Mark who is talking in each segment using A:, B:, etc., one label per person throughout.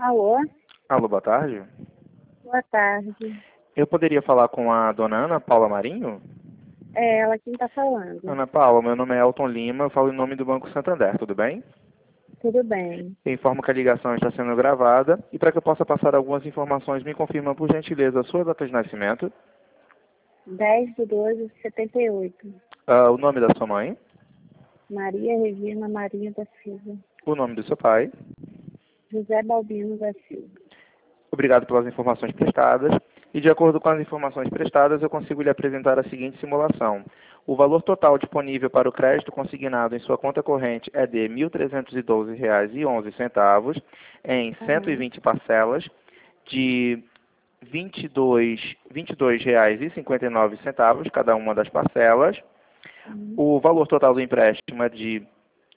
A: Alô?
B: Alô, boa tarde.
A: Boa tarde.
B: Eu poderia falar com a dona Ana Paula Marinho?
A: É ela quem está falando.
B: Ana Paula, meu nome é Elton Lima, eu falo em nome do Banco Santander, tudo bem?
A: Tudo bem.
B: Eu informo que a ligação está sendo gravada e para que eu possa passar algumas informações, me confirma por gentileza a sua data de nascimento,
A: 10/12/78.
B: o nome da sua mãe,
A: Maria Regina Marinho da Silva.
B: o nome do seu pai.
A: José Balbino da Silva.
B: Obrigado pelas informações prestadas. E de acordo com as informações prestadas, eu consigo lhe apresentar a seguinte simulação. O valor total disponível para o crédito consignado em sua conta corrente é de R$ 1.312,11 em 120 parcelas de R$ 22,59 cada uma das parcelas. O valor total do empréstimo é de R$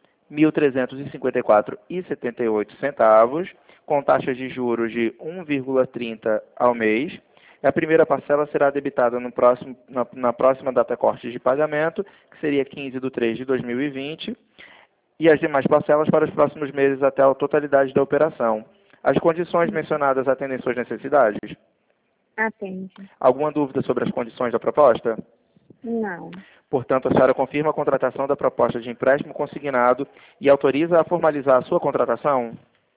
B: 1.354,78, com taxas de juros de 1,30 ao mês. A primeira parcela será debitada na próxima data corte de pagamento, que seria 15/3/2020, e as demais parcelas para os próximos meses até a totalidade da operação. As condições mencionadas atendem suas necessidades?
A: Atende.
B: Alguma dúvida sobre as condições da proposta?
A: Não.
B: Portanto, a senhora confirma a contratação da proposta de empréstimo consignado e autoriza a formalizar a sua contratação?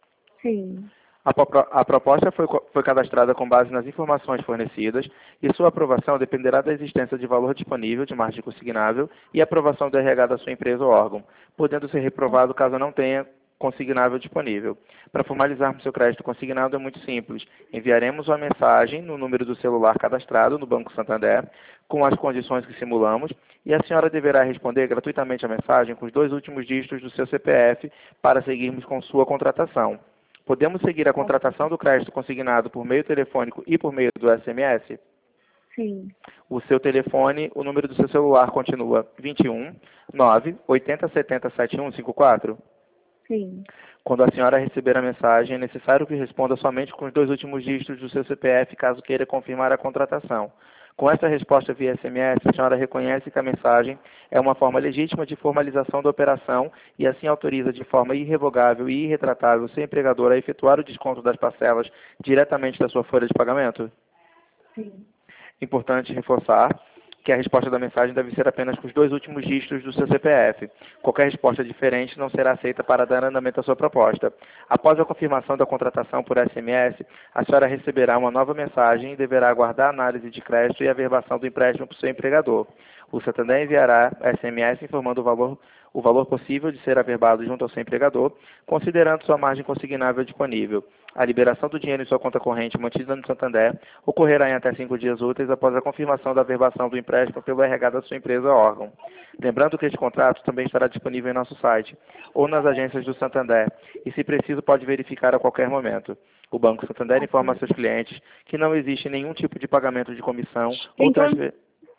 A: Sim.
B: A proposta foi cadastrada com base nas informações fornecidas e sua aprovação dependerá da existência de valor disponível de margem consignável e aprovação do RH da sua empresa ou órgão, podendo ser reprovado caso não tenha consignável disponível. Para formalizarmos seu crédito consignado é muito simples. Enviaremos uma mensagem no número do celular cadastrado no Banco Santander com as condições que simulamos e a senhora deverá responder gratuitamente a mensagem com os 2 últimos dígitos do seu CPF para seguirmos com sua contratação. Podemos seguir a contratação do crédito consignado por meio telefônico e por meio do SMS?
A: Sim.
B: O seu telefone, o número do seu celular continua 21 9 80 70 7154?
A: Sim.
B: Quando a senhora receber a mensagem, é necessário que responda somente com os 2 últimos dígitos do seu CPF, caso queira confirmar a contratação. Com essa resposta via SMS, a senhora reconhece que a mensagem é uma forma legítima de formalização da operação e assim autoriza de forma irrevogável e irretratável o seu empregador a efetuar o desconto das parcelas diretamente da sua folha de pagamento?
A: Sim.
B: Importante reforçar que a resposta da mensagem deve ser apenas com os 2 últimos dígitos do seu CPF. Qualquer resposta diferente não será aceita para dar andamento à sua proposta. Após a confirmação da contratação por SMS, a senhora receberá uma nova mensagem e deverá aguardar a análise de crédito e a averbação do empréstimo para o seu empregador. O Santander enviará SMS informando o valor possível de ser averbado junto ao seu empregador, considerando sua margem consignável disponível. A liberação do dinheiro em sua conta corrente mantida no Santander ocorrerá em até 5 dias úteis após a confirmação da averbação do empréstimo pelo RH da sua empresa ou órgão. Lembrando que este contrato também estará disponível em nosso site ou nas agências do Santander e, se preciso, pode verificar a qualquer momento. O Banco Santander informa a seus clientes que não existe nenhum tipo de pagamento de comissão ou transferência.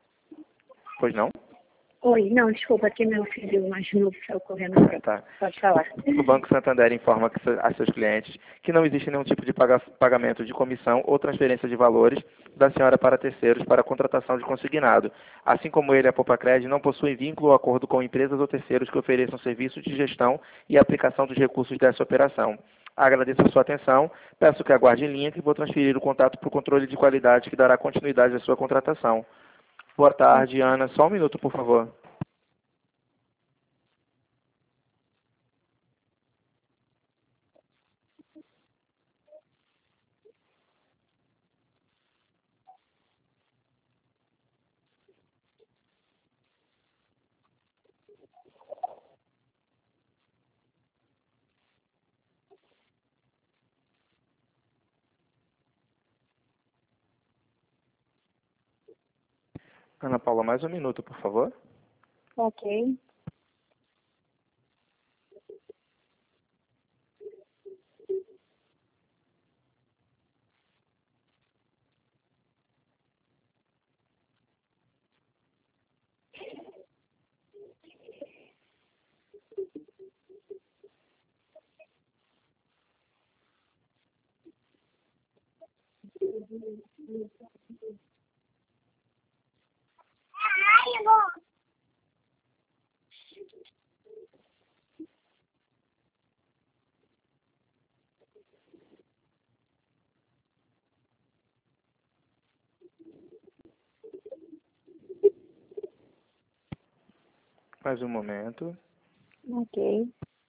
B: Pois não?
A: Oi, não, desculpa, aqui meu filho mais novo saiu correndo.
B: Tá.
A: Pode falar.
B: O Banco Santander informa a seus clientes que não existe nenhum tipo de pagamento de comissão ou transferência de valores da senhora para terceiros para a contratação de consignado. Assim como ele, a Popacred não possui vínculo ou acordo com empresas ou terceiros que ofereçam serviços de gestão e aplicação dos recursos dessa operação. Agradeço a sua atenção, peço que aguarde em linha que vou transferir o contato para o controle de qualidade que dará continuidade à sua contratação. Boa tarde, Ana. Só um minuto, por favor. Ana Paula, mais um minuto, por favor.
A: Ok.
B: Mais um momento.
A: Ok.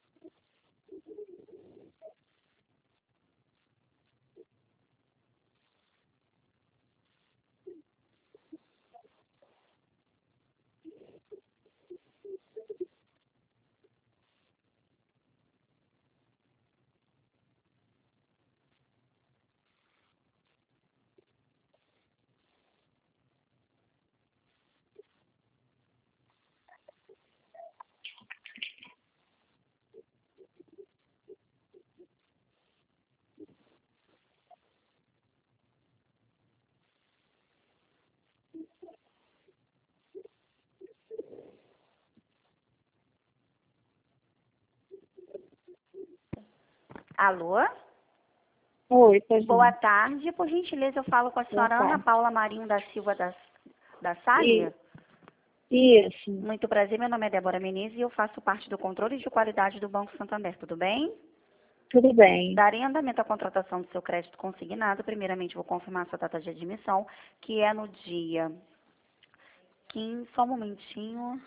C: Alô?
A: Oi, pois
C: Boa
A: não.
C: tarde. Por gentileza, eu falo com a
A: Boa
C: senhora Ana
A: tarde.
C: Paula Marinho da Silva da Salle.
A: Isso.
C: Muito prazer, meu nome é Débora Menezes e eu faço parte do controle de qualidade do Banco Santander, tudo bem?
A: Tudo bem.
C: Darei andamento à contratação do seu crédito consignado. Primeiramente, vou confirmar sua data de admissão, que é no dia 15, só um momentinho,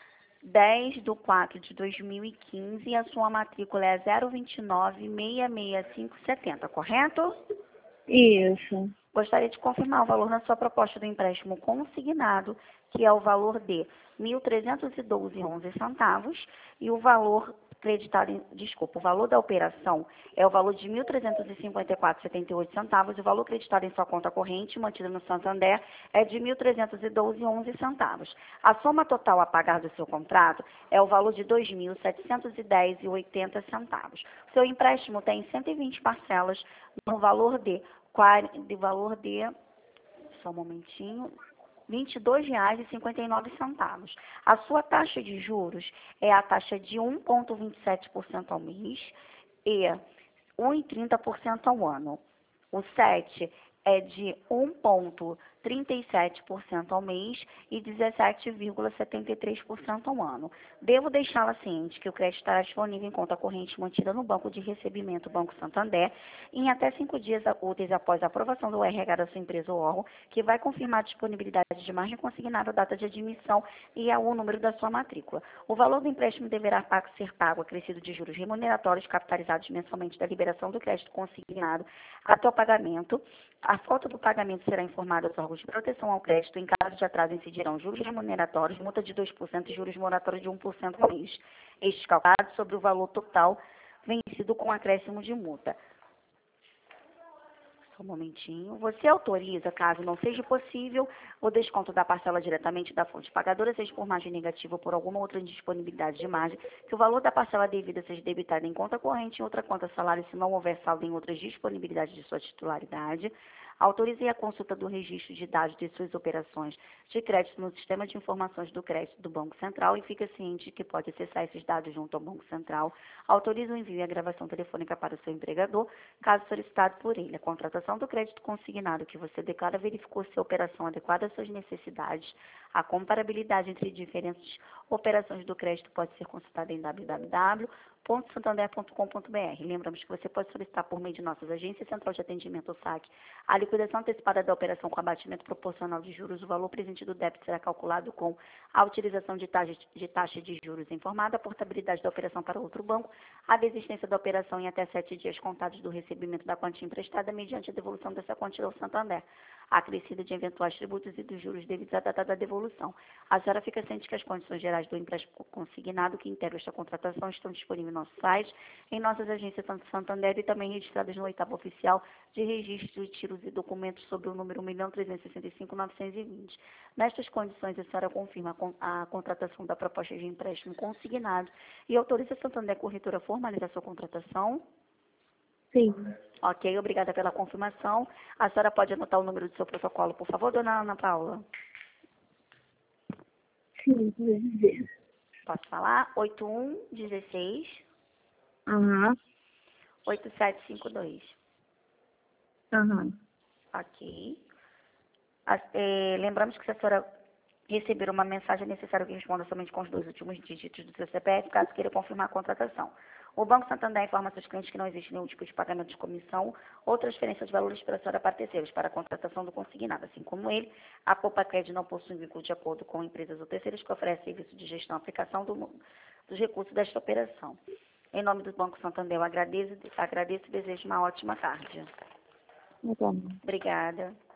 C: 10/4/2015, e a sua matrícula é 029-66570, correto?
A: Isso.
C: Gostaria de confirmar o valor na sua proposta do empréstimo consignado, que é o valor de R$ 1.312,11, e o valor o valor da operação é o valor de R$ 1.354,78, e o valor creditado em sua conta corrente, mantida no Santander, é de R$ 1.312,11. A soma total a pagar do seu contrato é o valor de R$ 2.710,80. O seu empréstimo tem 120 parcelas no valor só um momentinho, R$ 22,59. A sua taxa de juros é a taxa de 1,27% ao mês e 1,30% ao ano. O 7 é de 1,37% ao mês e 17,73% ao ano. Devo deixá-la ciente que o crédito estará disponível em conta corrente mantida no Banco de Recebimento Banco Santander em até 5 dias úteis após a aprovação do RH da sua empresa ou órgão, que vai confirmar a disponibilidade de margem consignada, data de admissão e o número da sua matrícula. O valor do empréstimo deverá ser pago acrescido de juros remuneratórios capitalizados mensalmente da liberação do crédito consignado até o pagamento. A falta do pagamento será informada aos órgãos de proteção ao crédito. Em caso de atraso, incidirão juros remuneratórios, multa de 2% e juros moratórios de 1% ao mês. Estes calculados sobre o valor total vencido com acréscimo de multa. Só um momentinho. Você autoriza, caso não seja possível, o desconto da parcela diretamente da fonte pagadora, seja por margem negativa ou por alguma outra indisponibilidade de margem, que o valor da parcela devida seja debitado em conta corrente, em outra conta salário, se não houver saldo em outras disponibilidades de sua titularidade. Autorizei a consulta do registro de dados de suas operações de crédito no sistema de informações do crédito do Banco Central e fica ciente de que pode acessar esses dados junto ao Banco Central. Autoriza o envio e a gravação telefônica para o seu empregador, caso solicitado por ele. A contratação do crédito consignado que você declara verificou se a operação adequada às suas necessidades. A comparabilidade entre diferentes operações do crédito pode ser consultada em www.santander.com.br. Lembramos que você pode solicitar por meio de nossas agências central de atendimento ou SAC a liquidação antecipada da operação com abatimento proporcional de juros. O valor presente do débito será calculado com a utilização de taxa de juros informada, a portabilidade da operação para outro banco, a desistência da operação em até 7 dias contados do recebimento da quantia emprestada mediante a devolução dessa quantia ao Santander, acrescida de eventuais tributos e dos juros devidos à data da devolução. A senhora fica ciente que as condições gerais do empréstimo consignado que integram esta contratação estão disponíveis no nosso site, em nossas agências Santander e também registradas no oitavo oficial de registro de títulos e documentos sob o número 1.365.920. Nestas condições, a senhora confirma a contratação da proposta de empréstimo consignado e autoriza a Santander Corretora a formalizar sua contratação.
A: Sim.
C: Ok, obrigada pela confirmação. A senhora pode anotar o número do seu protocolo, por favor, dona Ana Paula?
A: Sim, vou dizer.
C: Posso falar? 8116
A: Aham.
C: 8752.
A: Aham.
C: Ok. Lembramos que se a senhora receber uma mensagem, é necessário que responda somente com os 2 últimos dígitos do seu CPF, caso queira confirmar a contratação. O Banco Santander informa seus clientes que não existe nenhum tipo de pagamento de comissão ou transferência de valores expressora para terceiros para a contratação do consignado. Assim como ele, a Poupa-Cred não possui vínculo de acordo com empresas ou terceiros que oferecem serviço de gestão e aplicação dos recursos desta operação. Em nome do Banco Santander, eu agradeço e desejo uma ótima tarde.
A: Muito bom.
C: Obrigada.